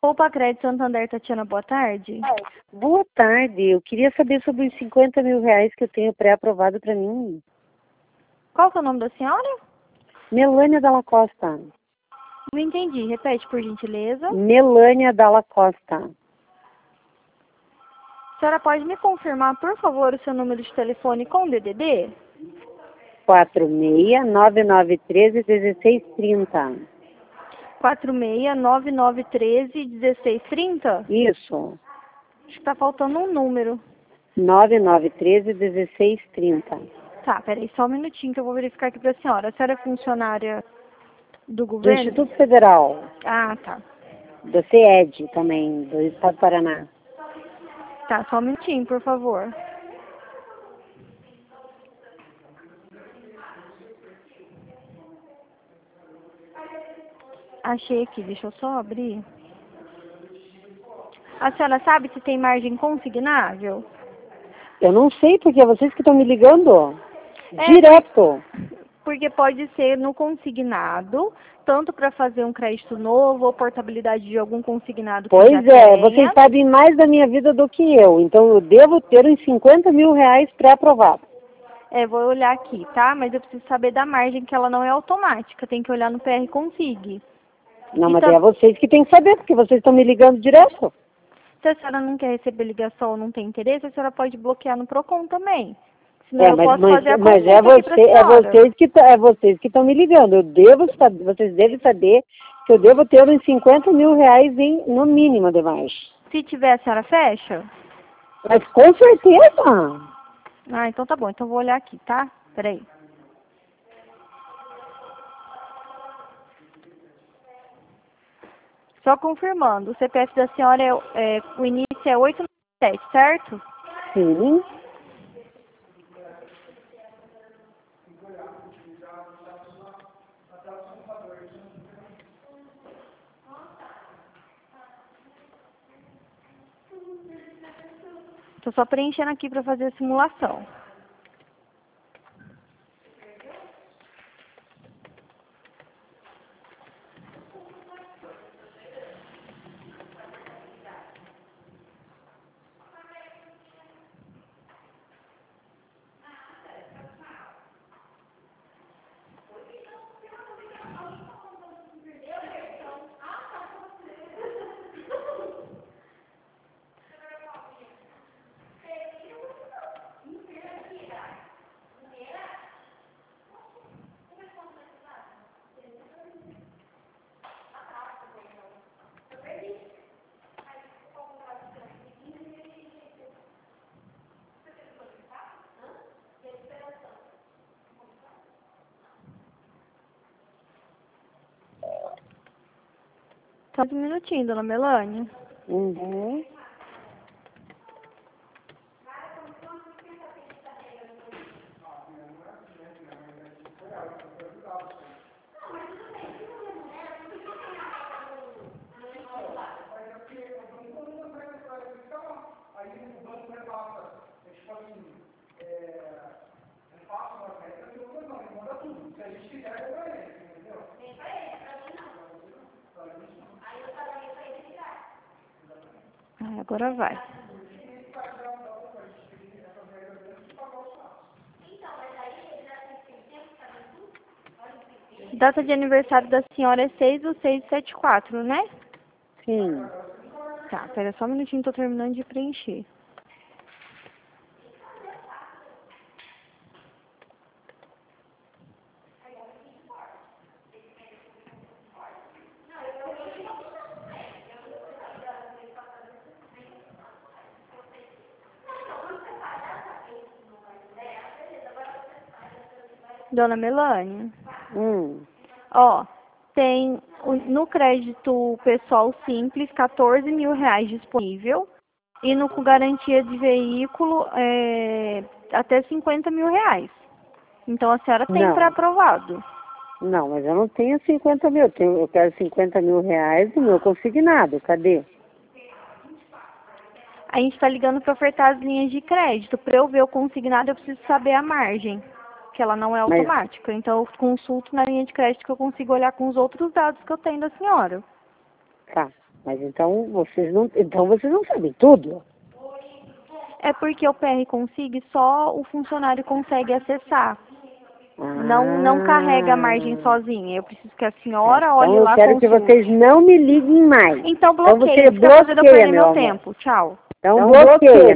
Poupa Crédito Santander, Tatiana, boa tarde. Boa tarde, eu queria saber sobre os 50 mil reais que eu tenho pré-aprovado para mim. Qual que é o nome da senhora? Melânia Dalla Costa. Não entendi, repete por gentileza. Melânia Dalla Costa. A senhora pode me confirmar, por favor, o seu número de telefone com DDD? 46-9913-1630. 46-9913-1630? Isso. Acho que tá faltando um número. 9913-1630. Tá, peraí, só um minutinho que eu vou verificar aqui pra senhora. A senhora é funcionária do Do governo? Instituto Federal, Ah, tá. do CIED também, do Estado do Paraná. Tá, só um minutinho, por favor. Achei aqui, deixa eu só abrir. A senhora sabe se tem margem consignável? Eu não sei, porque é vocês que estão me ligando. É, Direto. Porque pode ser no consignado, tanto para fazer um crédito novo ou portabilidade de algum consignado que Pois já é, tenha. vocês sabem mais da minha vida do que eu, então eu devo ter uns 50 mil reais pré-aprovados. É, vou olhar aqui, tá? Mas eu preciso saber da margem, que ela não é automática, tem que olhar no PR Consig. Não, E mas é vocês que têm que saber, porque vocês estão me ligando direto. se a senhora não quer receber ligação ou não tem interesse, a senhora pode bloquear no PROCON também. Senão eu posso fazer a Mas consulta aqui pra senhora. é vocês que estão me ligando. Eu devo saber, vocês devem saber que eu devo ter uns 50 mil reais no mínimo de mais. Se tiver, a senhora fecha? Mas com certeza. Ah, então tá bom. Então eu vou olhar aqui, tá? Peraí. Só confirmando, o CPF da senhora o início é 897, certo? Sim. Tô só preenchendo aqui para fazer a simulação. Só um minutinho, dona Melânia. Uhum. Ah, agora vai. Data de aniversário da senhora é 6/6/74, né? Sim. Tá, pera só um minutinho, tô terminando de preencher. Dona Melânia, ó, tem no crédito pessoal simples 14 mil reais disponível e no com garantia de veículo até 50 mil reais. Então a senhora tem Não. pré-aprovado. Não, mas eu não tenho 50 mil. Eu quero 50 mil reais do meu consignado. Cadê? A gente está ligando para ofertar as linhas de crédito. Para eu ver o consignado, eu preciso saber a margem, que ela não é Mas, automática. Então eu consulto na linha de crédito que eu consigo olhar com os outros dados que eu tenho da senhora. tá. Mas então vocês não sabem tudo. É porque o PR Consigue só o funcionário consegue acessar. Não carrega a margem sozinha. Eu preciso que a senhora olhe então lá. Eu quero que vocês não me liguem mais. Então bloqueia, você fica fazendo eu perder meu amor. tempo. Tchau. Então bloqueia.